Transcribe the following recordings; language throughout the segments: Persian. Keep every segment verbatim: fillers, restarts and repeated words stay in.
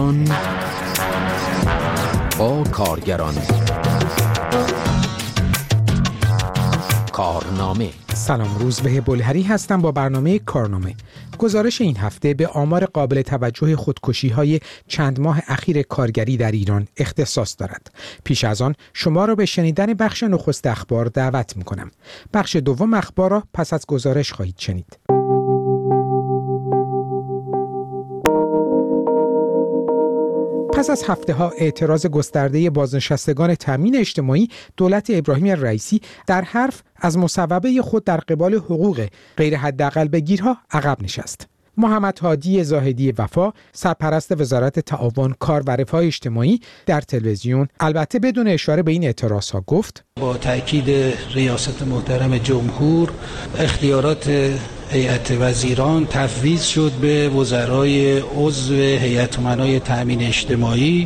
ایران با کارگران. کارنامه. سلام، روزبه بلهری هستم با برنامه کارنامه. گزارش این هفته به آمار قابل توجه خودکشی‌های چند ماه اخیر کارگری در ایران اختصاص دارد. پیش از آن شما را به شنیدن بخش نخست اخبار دعوت می‌کنم. بخش دوم اخبار را پس از گزارش خواهید شنید. پس از هفته‌ها اعتراض گسترده بازنشستگان تامین اجتماعی، دولت ابراهیم رئیسی در حرف از مصوبه خود در قبال حقوق غیر حداقل بگیرها عقب نشست. محمد هادی زاهدی وفا، سرپرست وزارت تعاون، کار و رفاه اجتماعی، در تلویزیون البته بدون اشاره به این اعتراضها گفت: با تأکید ریاست محترم جمهور، اختیارات هیئت وزیران تفویض شد به وزرای عضو هیئت امنای تامین اجتماعی.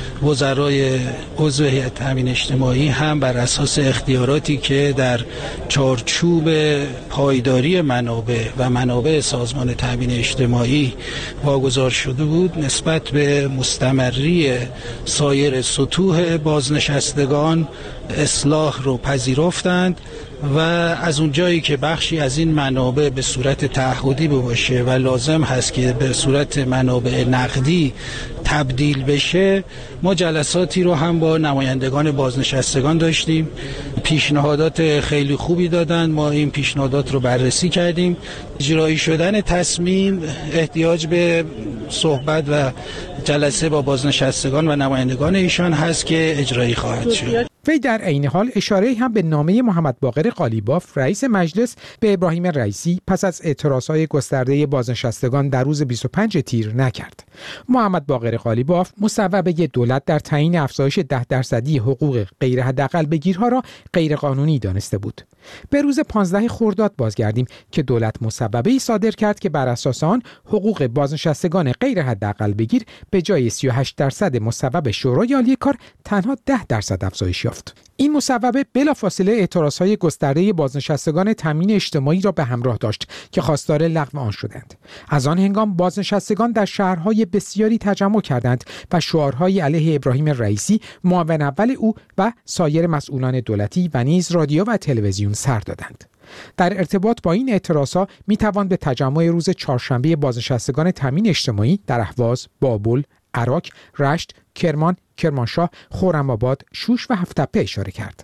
وزرای عضو هیئت تامین اجتماعی هم بر اساس اختیاراتی که در چارچوب پایداری منابع و منابع سازمان تامین اجتماعی واگذار شده بود، نسبت به مستمری سایر سطوح بازنشستگان اصلاح رو پذیرفتند و از اونجایی که بخشی از این منابع به صورت تعهدی باشه و لازم هست که به صورت منابع نقدی تبدیل بشه، ما جلساتی رو هم با نمایندگان بازنشستگان داشتیم. پیشنهادات خیلی خوبی دادن، ما این پیشنهادات رو بررسی کردیم. اجرایی شدن تصمیم احتیاج به صحبت و جلسه با بازنشستگان و نمایندگان ایشان هست که اجرایی خواهد شد. وی در عین حال اشاره هم به نامه محمد باقر قالیباف رئیس مجلس به ابراهیم رئیسی پس از اعتراضهای گسترده بازنشستگان در روز بیست و پنجم تیر نکرد. محمد باقر قالیباف مصوبه دولت در تعیین افزایش ده درصدی حقوق غیر حداقل بگیرها را غیر قانونی دانسته بود. به روز پانزدهم خرداد بازگردیم که دولت مصوبه‌ای صادر کرد که بر اساس آن حقوق بازنشستگان غیر حداقل بگیر به جای سی و هشت درصد مصوبه شورای عالی کار تنها ده درصد افزایش یافت. این مصوبه بلافاصله اعتراضهای گسترده بازنشستگان تامین اجتماعی را به همراه داشت که خواستار لغو آن شدند. از آن هنگام بازنشستگان در شهرهای بسیاری تجمع کردند و شعارهای علیه ابراهیم رئیسی، معاون اول او و سایر مسئولان دولتی و نیز رادیو و تلویزیون سر دادند. در ارتباط با این اعتراضها می توان به تجمع روز چهارشنبه بازنشستگان تامین اجتماعی در اهواز، بابل، عراق، رشت، کرمان، کرمانشاه، خرم‌آباد، شوش و هفت‌تپه اشاره کرد.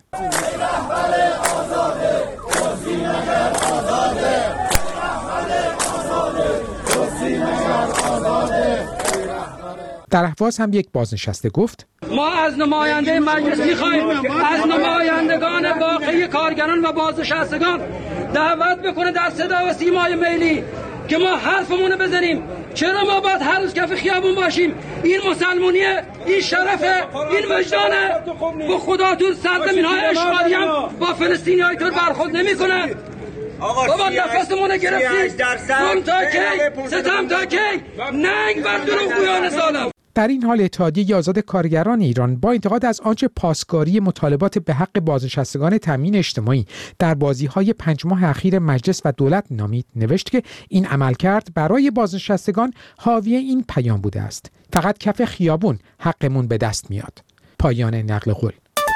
در اهواز هم یک بازنشسته گفت: ما از نماینده مجلس می‌خواهیم از نمایندگان واقعی کارگران و بازنشستگان دعوت بکنه در صدا و سیمای ملی که ما حرفمون رو بزنیم. چرا ما باید هر روز کف خیابون باشیم؟ این مسلمونیه، این شرفه، این وجدانه. با خداتون سرزمین‌های اشغالی هم با فلسطینی‌های طور برخورد نمی‌کنه. بابا نفسمون رو گرفتید. ظلم تا کی؟ ستم تا کی؟ ننگ بر دروغگویان ظالم. در این حال اتحادیه آزاد کارگران ایران با انتقاد از آنچه پاسداری مطالبات به حق بازنشستگان تامین اجتماعی در بازی‌های پنج ماه اخیر مجلس و دولت نامید، نوشت که این عملکرد برای بازنشستگان حاوی این پیام بوده است: فقط کف خیابون حقمون به دست میاد. پایان نقل قول.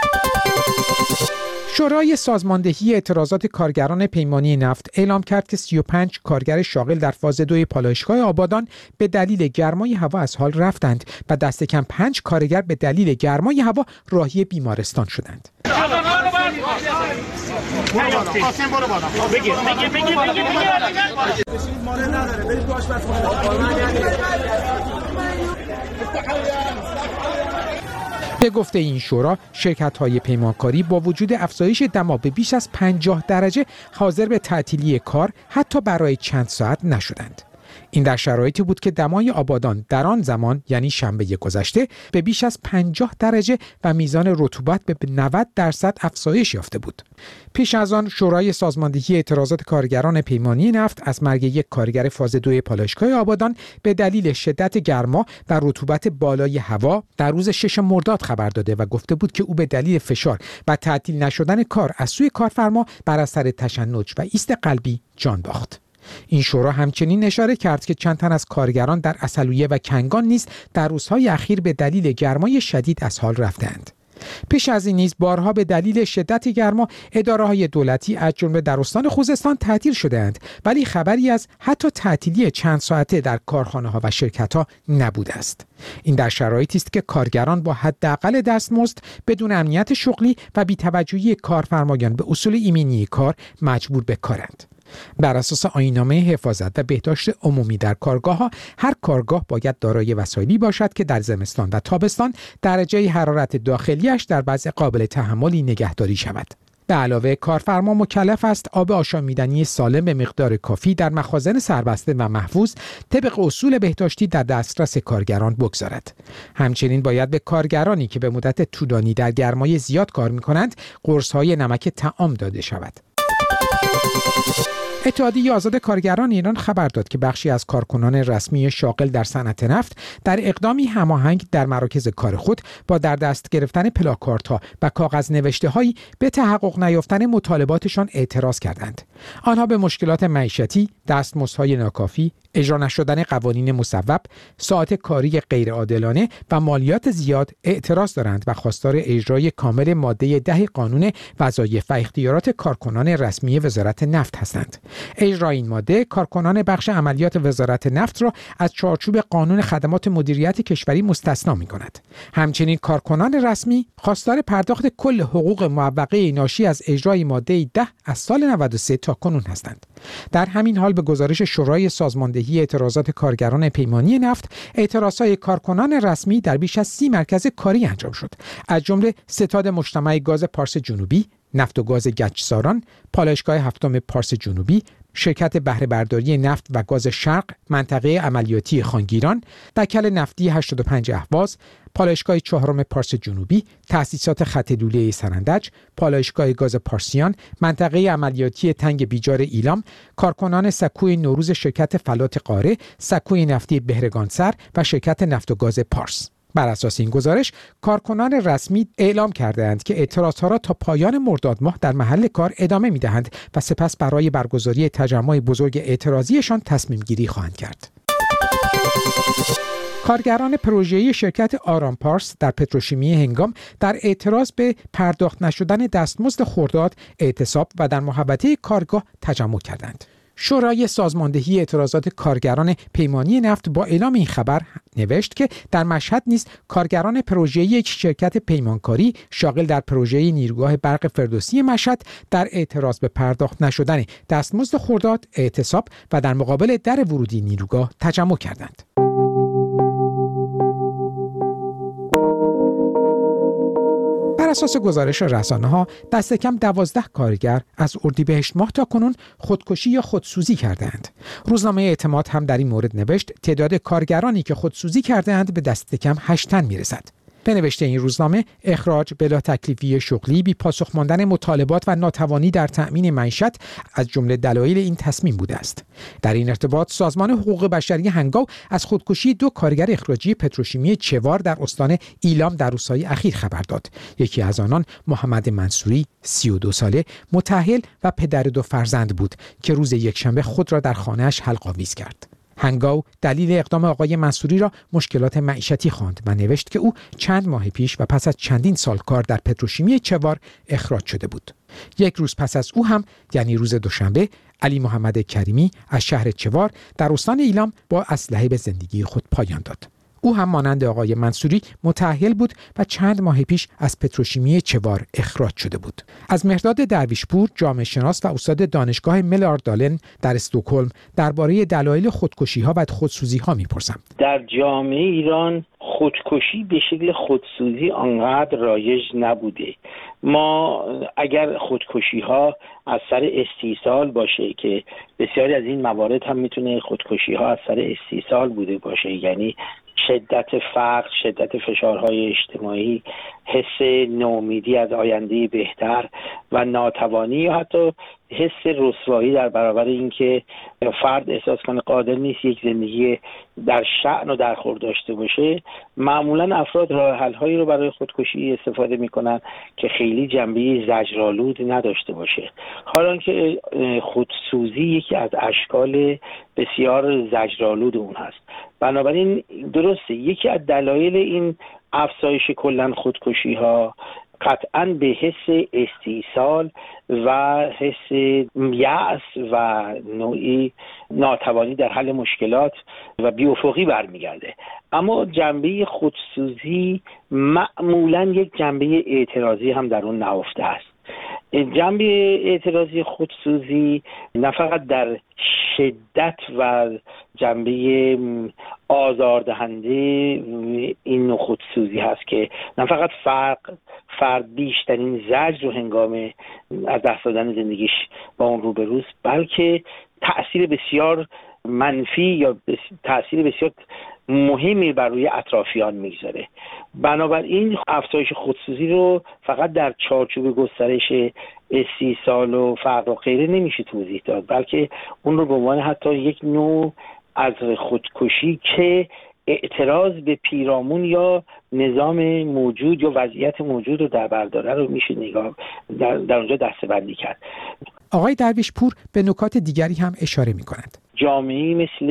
شورای سازماندهی اعتراضات کارگران پیمانی نفت اعلام کرد که سی و پنج کارگر شاغل در فاز دوی پالایشگاه آبادان به دلیل گرمای هوا از حال رفتند و دست کم پنج کارگر به دلیل گرمای هوا راهی بیمارستان شدند. به گفته این شورا، شرکت‌های پیمانکاری با وجود افزایش دما به بیش از پنجاه درجه حاضر به تعطیلی کار حتی برای چند ساعت نشدند. این در شرایطی بود که دمای آبادان در آن زمان، یعنی شنبه گذشته، به بیش از پنجاه درجه و میزان رطوبت به نود درصد افزایش یافته بود. پیش از آن شورای سازماندهی اعتراضات کارگران پیمانی نفت از مرگ یک کارگر فاز دو پالایشگاه آبادان به دلیل شدت گرما و رطوبت بالای هوا در روز ششم مرداد خبر داده و گفته بود که او به دلیل فشار و تعطیل نشدن کار از سوی کارفرما بر اثر تشنج و ایست قلبی جان باخت. این شورا همچنین اشاره کرد که چند تن از کارگران در عسلویه و کنگان نیز در روزهای اخیر به دلیل گرمای شدید از حال رفتند. پیش از این نیز بارها به دلیل شدت گرما اداره‌های دولتی از جمله در استان خوزستان تعطیل شده‌اند، ولی خبری از حتی تعطیلی چند ساعته در کارخانه‌ها و شرکت‌ها نبوده است. این در شرایطی است که کارگران با حداقل دستمزد، بدون امنیت شغلی و بی‌توجهی کارفرمایان به اصول ایمنی کار مجبور به کارند. بر اساس آیین‌نامه حفاظت و بهداشت عمومی در کارگاه‌ها، هر کارگاه باید دارای وسایلی باشد که در زمستان و تابستان درجه حرارت داخلیش در وضع قابل تحملی نگهداری شود. به علاوه کارفرما مکلف است آب آشامیدنی سالم به مقدار کافی در مخازن سربسته و محفوظ طبق اصول بهداشتی در دسترس کارگران بگذارد. همچنین باید به کارگرانی که به مدت طولانی در گرمای زیاد کار می‌کنند قرص‌های نمک طعام داده شود. اتحادیه آزاد کارگران ایران خبر داد که بخشی از کارکنان رسمی شاغل در صنعت نفت در اقدامی هماهنگ در مراکز کار خود با در دست گرفتن پلاکاردها و کاغذ نوشته‌هایی به تحقق نیافتن مطالباتشان اعتراض کردند. آنها به مشکلات معیشتی، دستمزدهای ناکافی، اجرا نشدن قوانین مصوب، ساعات کاری غیرعادلانه و مالیات زیاد اعتراض دارند و خواستار اجرای کامل ماده ده قانون وظایف و اختیارات کارکنان رسمی وزارت نفت هستند. اجرای این ماده کارکنان بخش عملیات وزارت نفت را از چارچوب قانون خدمات مدیریت کشوری مستثنا می‌کند. همچنین کارکنان رسمی خواستار پرداخت کل حقوق معوقه ناشی از اجرای ماده ده از سال نود و سه تا کنون هستند. در همین حال به گزارش شورای سازماندهی اعتراضات کارگران پیمانی نفت، اعتراضهای کارکنان رسمی در بیش از سی مرکز کاری انجام شد، از جمله ستاد مجتمع گاز پارس جنوبی، نفت و گاز گچساران، پالایشگاه هفتم پارس جنوبی، شرکت بهره برداری نفت و گاز شرق، منطقه عملیاتی خانگیران، دکل نفتی هشتاد و پنج اهواز، پالایشگاه چهارم پارس جنوبی، تأسیسات خط لوله سرندج، پالایشگاه گاز پارسیان، منطقه عملیاتی تنگ بیجار ایلام، کارکنان سکوی نوروز شرکت فلات قاره، سکوی نفتی بهرگانسر و شرکت نفت و گاز پارس. بر اساس این گزارش، کارکنان رسمی اعلام کردند که اعتراضها را تا پایان مرداد ماه در محل کار ادامه می‌دهند و سپس برای برگزاری تجمع بزرگ اعتراضیشان تصمیم گیری خواهند کرد. کارگران پروژه‌ای شرکت آرام پارس در پتروشیمی هنگام در اعتراض به پرداخت نشدن دستمزد خرداد، اعتصاب و در محوطه کارگاه تجمع کردند. شورای سازماندهی اعتراضات کارگران پیمانی نفت با اعلام این خبر نوشت که در مشهد نیز کارگران پروژه یک شرکت پیمانکاری شاغل در پروژه نیروگاه برق فردوسی مشهد در اعتراض به پرداخت نشدن دستمزد خرداد، اعتصاب و در مقابل در ورودی نیروگاه تجمع کردند. بر اساس گزارش رسانه‌ها، دست کم دوازده کارگر از اردیبهشت ماه تا کنون خودکشی یا خودسوزی کردند. روزنامه اعتماد هم در این مورد نوشت تعداد کارگرانی که خودسوزی کردند به دست کم هشت تن میرسد. به نوشته این روزنامه، اخراج بلا تکلیفی شغلی، بی پاسخ ماندن مطالبات و ناتوانی در تأمین معیشت از جمله دلایل این تصمیم بوده است. در این ارتباط سازمان حقوق بشری هنگاو از خودکشی دو کارگر اخراجی پتروشیمی چوار در استان ایلام در روزهای اخیر خبر داد. یکی از آنان محمد منصوری، سی و دو ساله، متأهل و پدر دو فرزند بود که روز یکشنبه خود را در خانه‌اش حلق‌آویز کرد. هنگاو دلیل اقدام آقای منصوری را مشکلات معیشتی خواند و نوشت که او چند ماه پیش و پس از چندین سال کار در پتروشیمی چوار اخراج شده بود. یک روز پس از او هم، یعنی روز دوشنبه، علی محمد کریمی از شهر چوار در استان ایلام با اسلحه به زندگی خود پایان داد. او هم مانند آقای منصوری متأهل بود و چند ماه پیش از پتروشیمی چوار اخراج شده بود. از مهرداد درویشپور، جامعه شناس و استاد دانشگاه ملاردالن در استکهلم، درباره دلایل خودکشی‌ها و خودسوزی‌ها می‌پرسم. در جامعه ایران خودکشی به شکل خودسوزی آنقدر رایج نبوده. ما اگر خودکشی‌ها از سر استیصال باشه که بسیاری از این موارد هم میتونه خودکشی‌ها از سر استیصال بوده باشه، یعنی شدت فقر، شدت فشارهای اجتماعی، حس نومیدی از آینده بهتر و ناتوانی یا حتی حس رسوایی در برابر اینکه فرد احساس کنه قادر نیست یک زندگی در شأن و در خور داشته باشه، معمولا افراد راه حل‌هایی رو برای خودکشی استفاده میکنن که خیلی جنبه زجرآلود نداشته باشه، حالا که خودسوزی یکی از اشکال بسیار زجرآلود اون هست. بنابراین درسته یکی از دلایل این افزایش کلا خودکشی ها قطعاً به حس استیصال و حس یأس و نوعی ناتوانی در حل مشکلات و بی‌افقی برمیگرده. اما جنبه خودسوزی معمولاً یک جنبه اعتراضی هم در اون نهفته است. جنبه اعتراضی خودسوزی نه فقط در شدت و جنبه آزاردهنده این نوع خودسوزی هست که نه فقط فرق فرد بیشترین زجر رو هنگام از دست دادن زندگیش با اون روبروست، بلکه تأثیر بسیار منفی یا تأثیر بسیار مهمی بر روی اطرافیان میگذاره. بنابراین افزایش خودسوزی رو فقط در چارچوب گسترش استیصال و فقر و غیره نمیشه توضیح داد، بلکه اون رو به عنوان حتی یک نوع از خودکشی که اعتراض به پیرامون یا نظام موجود یا وضعیت موجود رو در بر داره رو میشه نگاه در, در اونجا دسته‌بندی کرد. آقای درویش پور به نکات دیگری هم اشاره می‌کنند. جامعه‌ای مثل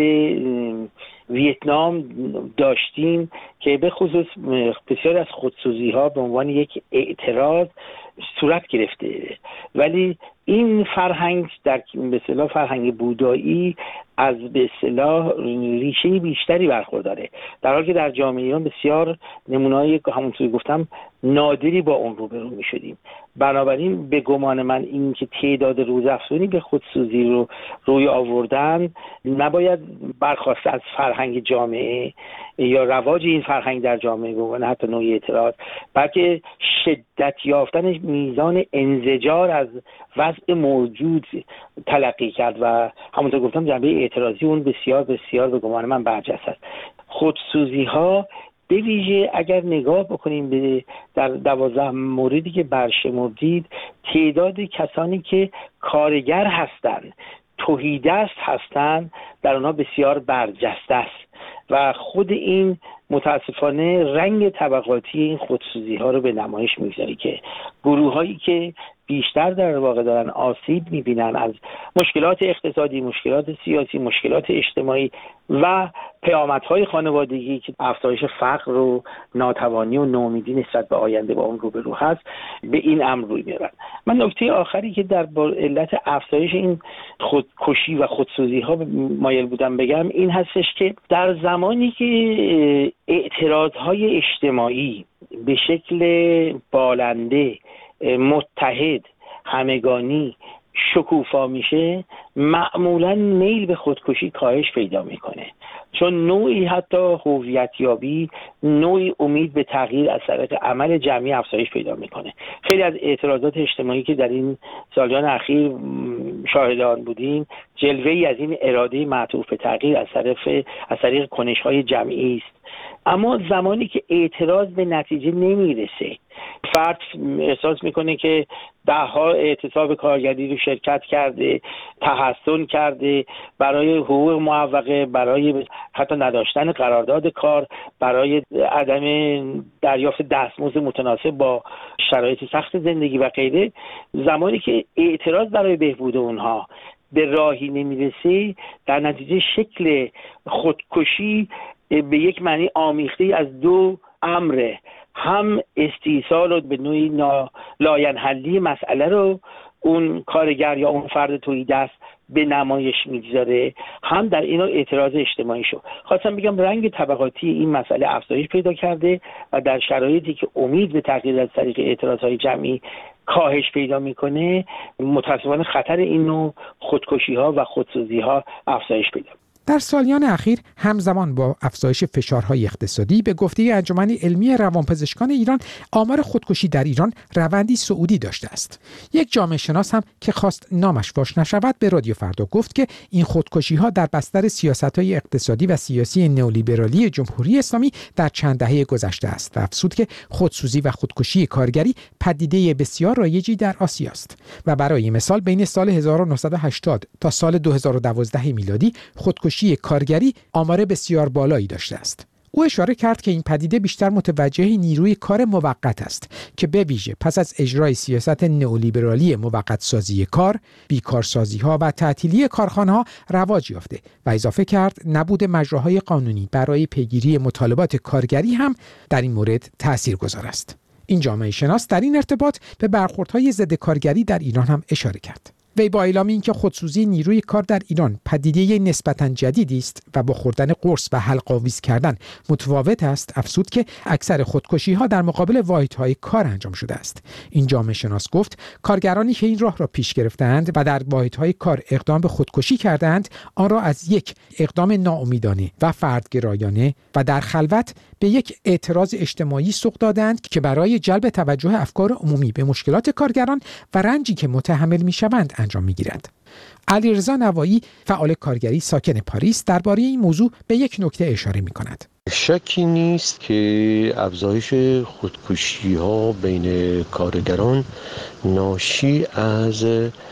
ویتنام داشتیم که به خصوص بسیار از خودسوزی‌ها به عنوان یک اعتراض صورت گرفته، ولی این فرهنگ در به اصطلاح فرهنگ بودایی از به اصطلاح ریشه بیشتری برخورداره، در حالی که در جامعه ایران بسیار نمونه‌های همونطور گفتم نادری با اون روبرو می‌شدیم. بنابراین به گمان من این که تعداد روزافزونی به خودسوزی رو روی آوردن نباید برخواست از فرهنگ جامعه یا رواج این فرهنگ در جامعه بگونه حتی نوعی اعتراض، بلکه شدت یافتن میزان انزجار از وضع موجود تلقی کرد و همونطور گفتم جنبه اعتراضی اون بسیار بسیار به گمان من برجسته است. خودسوزی ها به ویژه اگر نگاه بکنیم به در دوازده موردی که برشمردید، تعداد کسانی که کارگر هستند، تهیدست هستند، در آنها بسیار برجسته است و خود این متاسفانه رنگ طبقاتی این خودسوزی ها رو به نمایش میگذاره که گروه هایی که بیشتر در واقع دارن آسیب میبینن از مشکلات اقتصادی، مشکلات سیاسی، مشکلات اجتماعی و پیامدهای خانوادگی که افزایش فقر و ناتوانی و نومیدی نسبت به آینده با اون روبرو هست، به این امر روی میارن. من نکته آخری که در علت افزایش این خودکشی و خودسوزی ها مایل بودم بگم این هستش که در زمانی که اعتراض های اجتماعی به شکل بالنده، متحد، همگانی شکوفا میشه، معمولا میل به خودکشی کاهش پیدا میکنه، چون نوعی حتی هویتیابی، نوعی امید به تغییر از طریق عمل جمعی افزایش پیدا میکنه. خیلی از اعتراضات اجتماعی که در این سالیان اخیر شاهدان بودیم جلوه‌ای از این اراده معطوف به تغییر از طرف از طریق کنش‌های جمعی است. اما زمانی که اعتراض به نتیجه نمیرسه، فرد احساس میکنه که ده ها اعتصاب کارگری رو شرکت کرده، تحسن کرده، برای حقوق معوقه، برای حتی نداشتن قرارداد کار، برای عدم دریافت دستمزد متناسب با شرایط سخت زندگی و غیره، زمانی که اعتراض برای بهبود اونها به راهی نمیرسه، در نتیجه شکل خودکشی به یک معنی آمیخته از دو امره، هم استیصال و به نوعی لاینحلی مسئله رو اون کارگر یا اون فرد تهیدست به نمایش میگذاره، هم در اینا اعتراض اجتماعی شو. خواستم بگم رنگ طبقاتی این مسئله افزایش پیدا کرده و در شرایطی که امید به تغییر از طریق اعتراضهای جمعی کاهش پیدا میکنه، متأسفانه خطر این نوع خودکشی ها و خودسوزی ها افزایش پیدا. در سالیان اخیر همزمان با افزایش فشارهای اقتصادی به گفته انجمن علمی روانپزشکان ایران آمار خودکشی در ایران روندی صعودی داشته است. یک جامعه شناس هم که خواست نامش فاش نشود به رادیو فردا گفت که این خودکشی‌ها در بستر سیاست‌های اقتصادی و سیاسی نئولیبرالی جمهوری اسلامی در چند دهه گذشته است و افزود که خودسوزی و خودکشی کارگری پدیده بسیار رایجی در آسیا است و برای مثال بین سال هزار و نهصد و هشتاد تا سال دو هزار و دوازده میلادی خودکشی کارگری آمار بسیار بالایی داشته است. او اشاره کرد که این پدیده بیشتر متوجه نیروی کار موقت است که به ویژه پس از اجرای سیاست نئولیبرالی موقت سازی کار، بیکارسازی ها و تعطیلی کارخانه ها رواج یافته و اضافه کرد نبود مجراهای قانونی برای پیگیری مطالبات کارگری هم در این مورد تاثیرگذار است. این جامعه شناس در این ارتباط به برخوردهای ضد کارگری در ایران هم اشاره کرد. وی با اعلام اینکه خودسوزی نیروی کار در ایران پدیده نسبتاً جدیدی است و با خوردن قرص و حلق آویز کردن متفاوت است، افزود که اکثر خودکشی‌ها در مقابل واحدهای کار انجام شده است. این جامعه شناس گفت کارگرانی که این راه را پیش گرفتند و در واحدهای کار اقدام به خودکشی کردند، آن را از یک اقدام ناامیدانه و فردگرایانه و در خلوت به یک اعتراض اجتماعی سوق دادند که برای جلب توجه افکار عمومی به مشکلات کارگران و رنجی که متحمل می‌شوند انجام می‌گیرد. علیرضا نوایی فعال کارگری ساکن پاریس درباره این موضوع به یک نکته اشاره می‌کند. شکی نیست که افزایش خودکشی‌ها بین کارگران ناشی از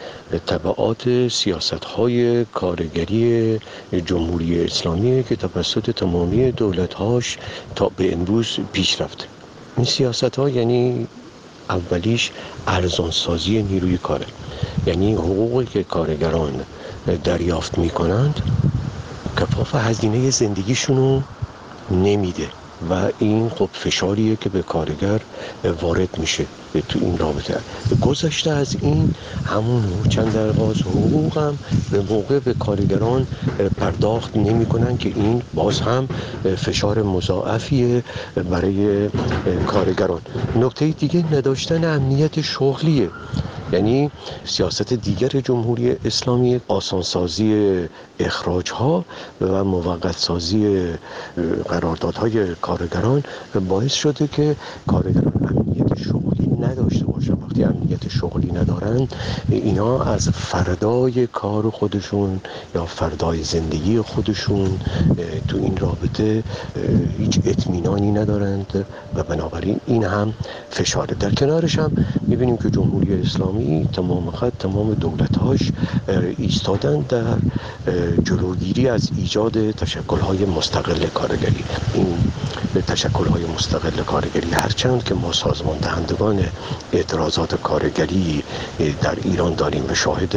تبعات سیاست‌های کارگری جمهوری اسلامی که توسط تمامی دولت‌هاش تا به امروز پیش رفته. این سیاست‌ها یعنی اولیش ارزانسازی نیروی کاره، یعنی حقوقی که کارگران دریافت می‌کنند کفاف هزینه زندگیشونو نمیده و این خب فشاریه که به کارگر وارد میشه تو این رابطه. گذشته از این همون چند درغاز حقوق هم به موقع به کارگران پرداخت نمی کنن که این باز هم فشار مضاعفیه برای کارگران. نکته دیگه نداشتن امنیت شغلیه، یعنی سیاست دیگر جمهوری اسلامی آسانسازی اخراج‌ها و موقت‌سازی قراردادهای کارگران باعث شده که کارگران امنیت شغلی نداشته باشن. وقتی امنیت شغلی ندارن اینا از فردای کار خودشون یا فردای زندگی خودشون تو این رابطه هیچ اطمینانی ندارند و بنابراین این هم فشاره. در کنارش هم می‌بینیم که جمهوری اسلامی تمام خط تمام دولت‌هاش ایستادن در جلوگیری از ایجاد تشکل‌های مستقل کارگری. این تشکل‌های مستقل کارگری هرچند که ما سازمان دهندگان اعتراضات کارگری در ایران داریم و شاهد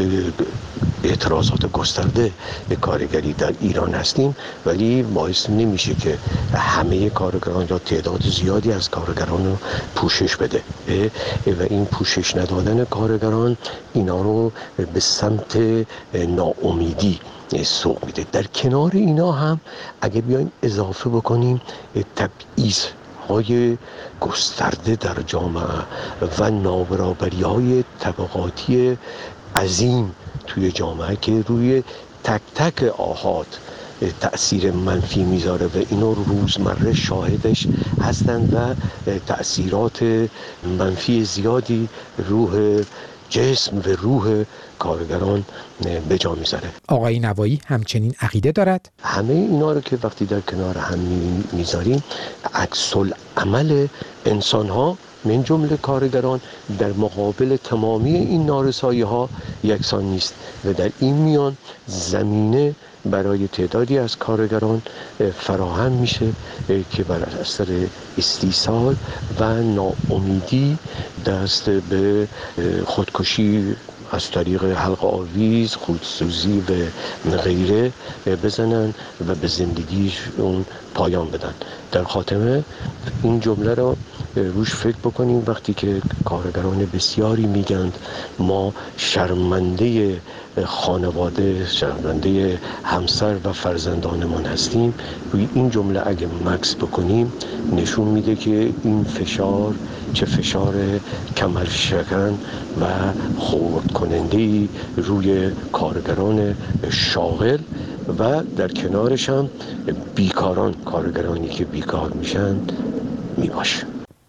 اعتراضات گسترده کارگری در ایران هستیم، ولی باعث نمیشه که همه کارگران یا تعداد زیادی از کارگران رو پوشش بده و این پوشش ندادن کارگران اینا رو به سمت ناامیدی سوق میده. در کنار اینا هم اگه بیایم اضافه بکنیم تبعیض های گسترده در جامعه و نابرابری های طبقاتی عظیم توی جامعه که روی تک تک آحاد تأثیر منفی میذاره و اینو روزمره شاهدش هستند و تأثیرات منفی زیادی روح جسم و روح کارگران به جا میذاره. آقای نوایی همچنین عقیده دارد همه اینا رو که وقتی در کنار هم میذاریم عکس العمل انسان ها من جمله کارگران در مقابل تمامی این نارسایی ها یکسان نیست و در این میان زمینه برای تعدادی از کارگران فراهم میشه که بر اثر استیصال و ناامیدی دست به خودکشی از طریق حلق آویز، خودسوزی و غیره بزنن و به زندگیشون پایان بدن. در خاتمه این جمله را روش فکر بکنیم وقتی که کارگران بسیاری میگند ما شرمنده خانواده، شرمنده همسر و فرزندانمان هستیم، روی این جمله اگه مکث بکنیم نشون میده که این فشار چه فشار کمر شکن و خرد کننده‌ای روی کارگران شاغل و در کنارش هم بیکاران، کارگرانی که بیکار میشن میباشه.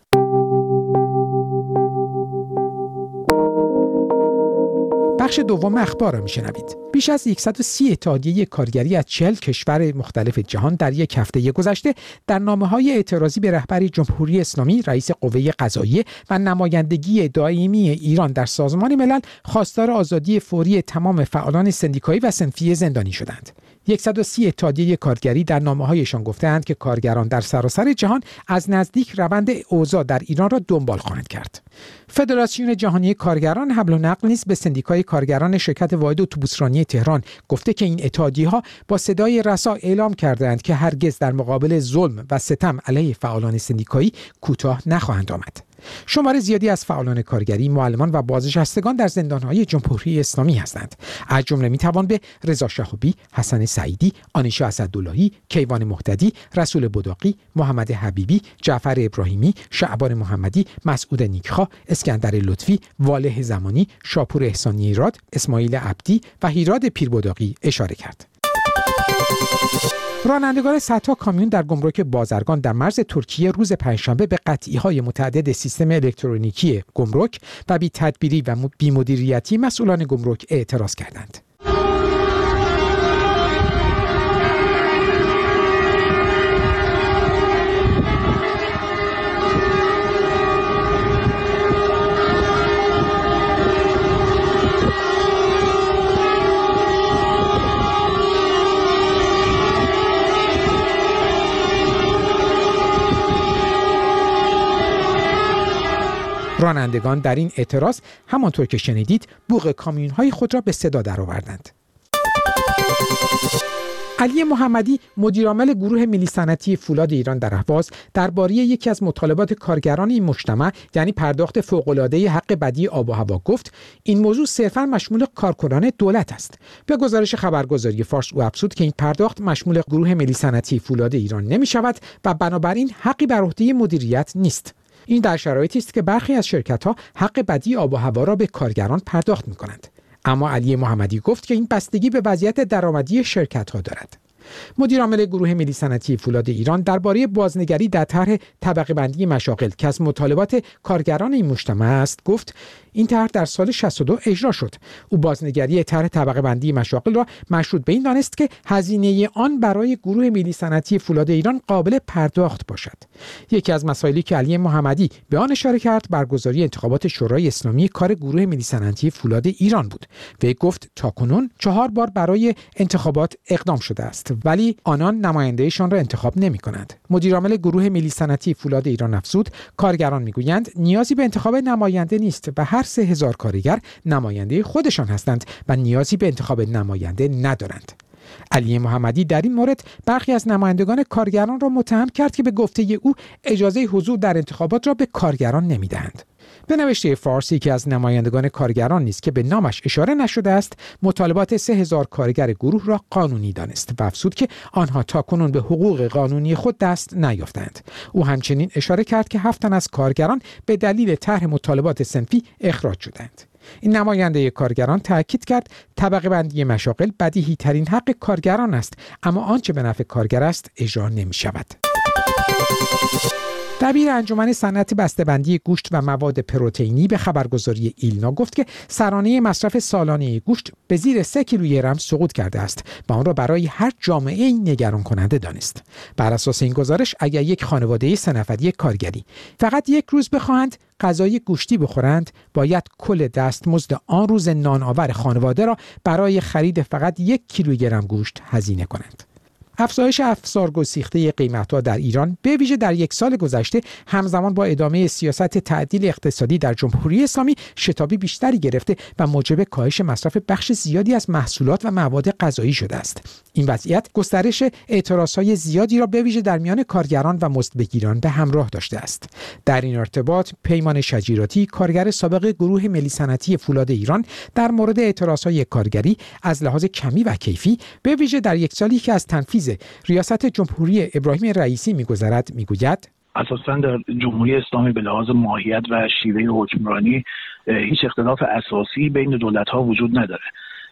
بخش دوم اخبار را میشنوید. بیش از صد و سی اتحادیه کارگری از چهل کشور مختلف جهان در یک هفته گذشته در نامه‌های اعتراضی به رهبری جمهوری اسلامی، رئیس قوه قضاییه و نمایندگی دائمی ایران در سازمان ملل خواستار آزادی فوری تمام فعالان سندیکایی و صنفی زندانی شدند. صد و سی اتحادیه کارگری در نامه‌هایشان گفته‌اند که کارگران در سراسر جهان از نزدیک روند اوضاع در ایران را دنبال خواهند کرد. فدراسیون جهانی کارگران حمل و نقل نیز به سندیکای کارگران شرکت واحد اتوبوسرانی تهران گفته که این اتحادیه‌ها با صدای رسا اعلام کردند که هرگز در مقابل ظلم و ستم علیه فعالان سندیکایی کوتاه نخواهند آمد. شمار زیادی از فعالان کارگری، معلمان و بازنشستگان در زندان‌های جمهوری اسلامی هستند. از جمله می‌توان به رضا شهابی، حسن سعیدی، آنیشا اسداللهی، کیوان مهتدی، رسول بداقی، محمد حبیبی، جعفر ابراهیمی، شعبان محمدی، مسعود نیکخواه، اسکندر لطفی، والح زمانی، شاپور احسانی ایراد، اسماعیل عبدی و هیراد پیربداقی اشاره کرد. رانندگان صدها کامیون در گمرک بازرگان در مرز ترکیه روز پنجشنبه به قطعی‌های متعدد سیستم الکترونیکی گمرک و بی‌تدبیری و بی‌مدیریتی مسئولان گمرک اعتراض کردند. رانندگان در این اعتراض همانطور که شنیدید بوق کامیون‌های خود را به صدا درآوردند. علی محمدی مدیرعامل گروه ملی صنعتی فولاد ایران در اهواز درباره یکی از مطالبات کارگران این مجتمع یعنی پرداخت فوق‌العاده حق بدیع آب و هوا گفت این موضوع صرفاً مشمول کارکنان دولت است. به گزارش خبرگزاری فارس او افزود که این پرداخت مشمول گروه ملی صنعتی فولاد ایران نمی‌شود و بنابراین حقی بر عهده مدیریت نیست. این در شرایطی است که برخی از شرکت‌ها حق بدیع آب و هوا را به کارگران پرداخت می‌کنند. اما علی محمدی گفت که این بستگی به وضعیت درآمدی شرکت‌ها دارد. مدیرعامل گروه ملی صنعتی فولاد ایران درباره بازنگری در طرح طبقه بندی مشاغل که از مطالبات کارگران این مجتمع است گفت این طرح در سال شصت و دو اجرا شد. او بازنگری طرح طبقه بندی مشاغل را مشروط به این دانست که هزینه آن برای گروه ملی صنعتی فولاد ایران قابل پرداخت باشد. یکی از مسائلی که علی محمدی به آن اشاره کرد برگزاری انتخابات شورای اسلامی کار گروه ملی صنعتی فولاد ایران بود. وی گفت تاکنون چهار بار برای انتخابات اقدام شده است ولی آنان نمایندهشان را انتخاب نمی‌کنند. مدیرعامل گروه ملی صنعتی فولاد ایران افزود کارگران میگویند نیازی به انتخاب نماینده نیست و هر سه هزار کارگر نماینده خودشان هستند و نیازی به انتخاب نماینده ندارند. علی محمدی در این مورد برخی از نمایندگان کارگران را متهم کرد که به گفته او اجازه حضور در انتخابات را به کارگران نمیدهند. به نوشته فارسی که از نمایندگان کارگران نیست که به نامش اشاره نشده است مطالبات سه هزار کارگر گروه را قانونی دانست و افزود که آنها تاکنون به حقوق قانونی خود دست نیافتند. او همچنین اشاره کرد که هفت تن از کارگران به دلیل طرح مطالبات صنفی اخراج شدند. این نماینده کارگران تاکید کرد طبقه بندی مشاغل بدیهی ترین حق کارگران است اما آنچه به نفع کارگر است اجرا نمی شود. دبیر انجمن صنعت بسته‌بندی گوشت و مواد پروتئینی به خبرگزاری ایلنا گفت که سرانه مصرف سالانه گوشت به زیر سه کیلوگرم سقوط کرده است و آن را برای هر جامعه نگران کننده دانست. بر اساس این گزارش اگر یک خانواده سه نفری کارگری فقط یک روز بخواهند غذای گوشتی بخورند باید کل دستمزد آن روز نان‌آور خانواده را برای خرید فقط یک کیلوگرم گوشت هزینه کنند. افزایش افزارگسیخته قیمت‌ها در ایران به ویژه در یک سال گذشته همزمان با ادامه سیاست تعدیل اقتصادی در جمهوری اسلامی شتابی بیشتری گرفته و موجب کاهش مصرف بخش زیادی از محصولات و مواد غذایی شده است. این وضعیت گسترش اعتراضهای زیادی را به ویژه در میان کارگران و مزدبگیران به همراه داشته است. در این ارتباط پیمان شجیراتی کارگر سابق گروه ملی صنعتی فولاد ایران در مورد اعتراضهای کارگری از لحاظ کمی و کیفی به ویژه در یک سالی که از تنفیذ ریاست جمهوری ابراهیم رئیسی می‌گذرد می‌گوید اساساً در جمهوری اسلامی به لحاظ ماهیت و شیوه حکمرانی هیچ اختلاف اساسی بین دولت‌ها وجود نداره.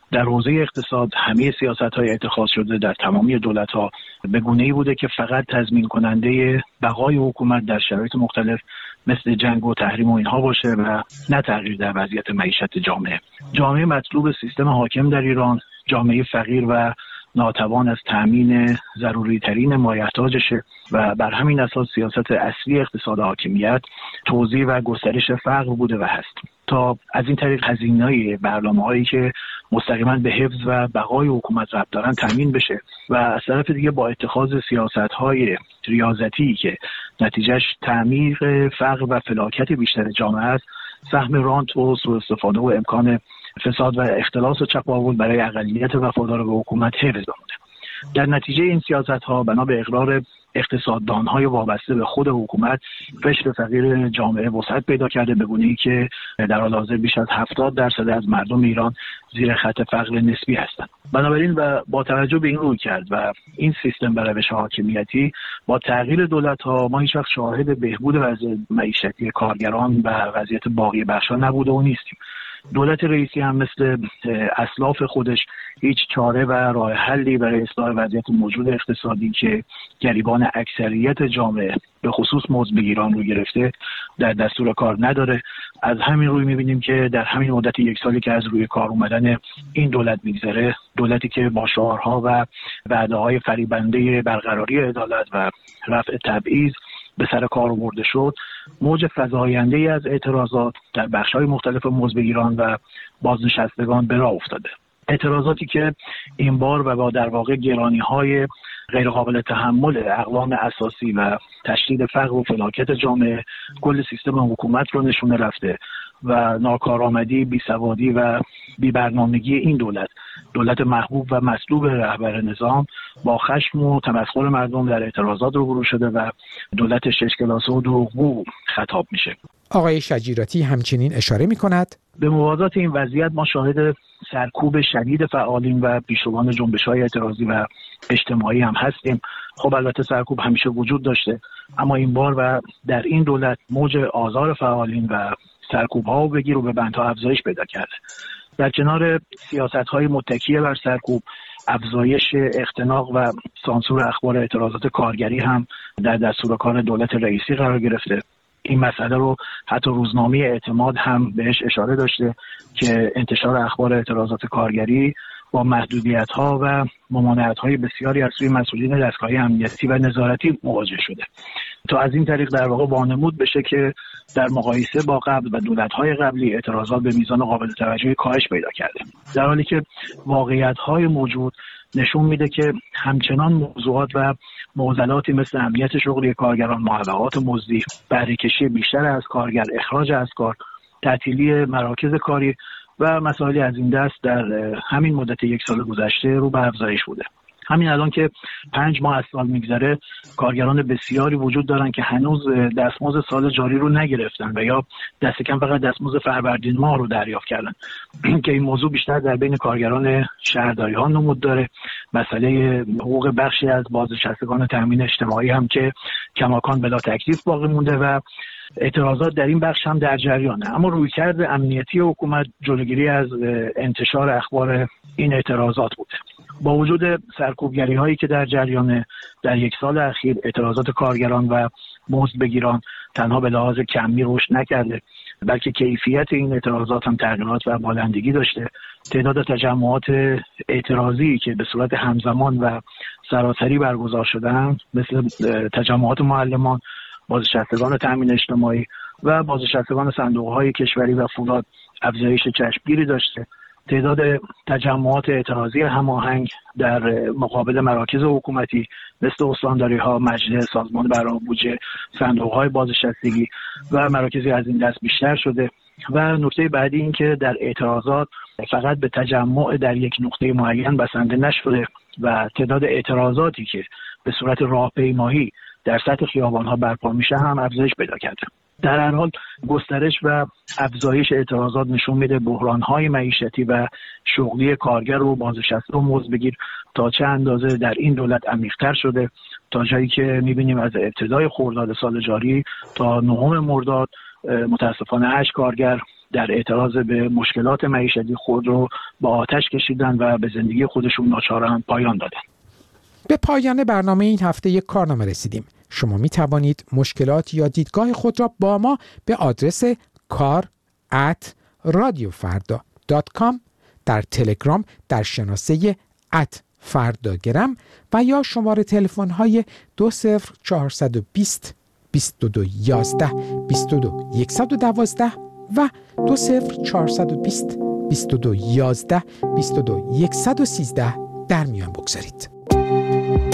در حوزه اقتصاد همه سیاست‌های اتخاذ شده در تمامی دولت‌ها به گونه‌ای بوده که فقط تضمین کننده بقای حکومت در شرایط مختلف مثل جنگ و تحریم و اینها باشه و نه تغییر در وضعیت معیشت جامعه. جامعه مطلوب سیستم حاکم در ایران جامعه فقیر و ناتوان از تامین ضروری ترین مایحتاجشه و بر همین اساس سیاست اصلی اقتصاد حاکمیت توزیع و گسترش فقر بوده و هست تا از این طریق هزینه‌های برنامه‌هایی که مستقیما به حفظ و بقای حکومت ربط دارن تامین بشه و از طرف دیگه با اتخاذ سیاست‌های ریاضتی که نتیجهش تعمیق فقر و فلاکت بیشتر جامعه است سهم رانت و سوء استفاده و امکان فساد و اختلاس و چپاول برای اقلیت وفادار به حکومت حفظ بمونه. در نتیجه این سیاست‌ها بنا به اقرار اقتصاددان‌های وابسته به خود حکومت قشر فقیر جامعه وسعت پیدا کرده به گونه‌ای که در حال حاضر بیش از هفتاد درصد از مردم ایران زیر خط فقر نسبی هستند. بنابراین و با توجه به این رویکرد و این سیستم و روش حاکمیتی با تغییر دولت‌ها ما هیچ وقت شاهد بهبود وضع معیشتی کارگران و وضعیت باقی بخش‌ها نبوده و نیستیم. دولت رئیسی هم مثل اسلاف خودش هیچ چاره و راه حلی برای اصلاح وضعیت موجود اقتصادی که گریبان اکثریت جامعه به خصوص مزدبگیران رو گرفته در دستور کار نداره. از همین روی می‌بینیم که در همین مدت یک سالی که از روی کار اومدن این دولت میگذره، دولتی که با شعارها و وعده‌های فریبنده برقراری عدالت و رفع تبعیض به سر کار برده شد، موج فزاینده‌ای از اعتراضات در بخش‌های مختلف مزدبگیران و بازنشستگان به راه افتاده. اعتراضاتی که این بار و با در واقع گرانی‌های غیرقابل تحمل اقوام اساسی و تشدید فقر و فلاکت جامعه کل سیستم حکومت رو نشونه رفته و ناکارآمدی، بیسوادی و بی‌برنامگی این دولت، دولت محبوب و مطلوب رهبر نظام، با خشم و تمسخر مردم در اعتراضات روبرو شده و دولت شش کلاسه و دروغگو خطاب میشه. آقای شجیراتی همچنین اشاره می‌کند به موازات این وضعیت ما شاهد سرکوب شدید فعالین و پیشروان جنبش‌های اعتراضی و اجتماعی هم هستیم. خب البته سرکوب همیشه وجود داشته، اما این بار و در این دولت موج آزار فعالین و سرکوب‌ها و بگیر و به بندها افزایش پیدا کرده. در کنار سیاست‌های متکی بر سرکوب، افزایش اختناق و سانسور اخبار اعتراضات کارگری هم در دستور کار دولت رئیسی قرار گرفته. این مسئله رو حتی روزنامه اعتماد هم بهش اشاره داشته که انتشار اخبار اعتراضات کارگری با محدودیت‌ها و ممانعت‌های بسیاری از سوی مسئولین دستگاه امنیتی و نظارتی مواجه شده تا از این طریق در واقع وانمود بشه که در مقایسه با قبل و دولت‌های قبلی اعتراضات به میزان قابل توجهی کاهش پیدا کرده، در حالی که واقعیت‌های موجود نشون میده که همچنان موضوعات و معضلاتی مثل امنیت شغلی کارگران، معوقات مزدی، بهره‌کشی بیشتر از کارگر، اخراج از کار، تعطیلی مراکز کاری و مسائلی از این دست در همین مدت یک سال گذشته رو به افزایش بوده. همین الان که پنج ماه از سال میگذره، کارگران بسیاری وجود دارن که هنوز دستمزد سال جاری رو نگرفتن و یا دست کم فقط دستمزد فروردین ماه رو دریافت کردن که این موضوع بیشتر در بین کارگران شهرداری ها نمود داره. مسئله حقوق بخشی از بازنشستگان تامین اجتماعی هم که کماکان بلا تکلیف باقی مونده و اعتراضات در این بخش هم در جریانه. اما رویکرد امنیتی حکومت جلوگیری از انتشار اخبار این اعتراضات بوده. با وجود سرکوبگری هایی که در جریان در یک سال اخیر، اعتراضات کارگران و مزدبگیران تنها به لحاظ کمی رشد نکرده، بلکه کیفیت این اعتراضات هم تغییرات و بالندگی داشته. تعداد تجمعات اعتراضی که به صورت همزمان و سراسری برگزار شدن، مثل تجمعات معلمان، بازنشستگان تامین اجتماعی و بازنشستگان صندوق‌های کشوری و فولاد، افزایش چشمگیری داشته. تعداد تجمعات اعتراضی هماهنگ در مقابل مراکز حکومتی مثل استانداری‌ها، مجلس، سازمان برنامه بودجه، صندوق‌های بازنشستگی و مراکزی از این دست بیشتر شده. و نکته بعدی این که در اعتراضات فقط به تجمع در یک نقطه معین بسنده نشده و تعداد اعتراضاتی که به صورت راهپیمایی در سطح خیابان‌ها برپا میشه هم افزایش پیدا کرده. در هر حال گسترش و افزایش اعتراضات نشون میده بحران‌های معیشتی و شغلی کارگر و بازنشسته و مزدبگیر تا چه اندازه در این دولت عمیق‌تر شده، تا جایی که می‌بینیم از ابتدای خرداد سال جاری تا نهم مرداد متاسفانه هشت کارگر در اعتراض به مشکلات معیشتی خود رو با آتش کشیدن و به زندگی خودشون ناچارن پایان دادن. به پایان برنامه این هفته یک کارنامه رسیدیم. شما می توانید مشکلات یا دیدگاه خود را با ما به آدرس کار ات رادیو فردا دات کام در تلگرام در شناسه ات فرداگرم و یا شماره تلفن های دو صفر چهارصد و بیست بیست و دو یازده بیست و دو صد و دوازده و دو صفر چهارصد و بیست بیست و دو یازده بیست و دو صد و سیزده در میان بگذارید.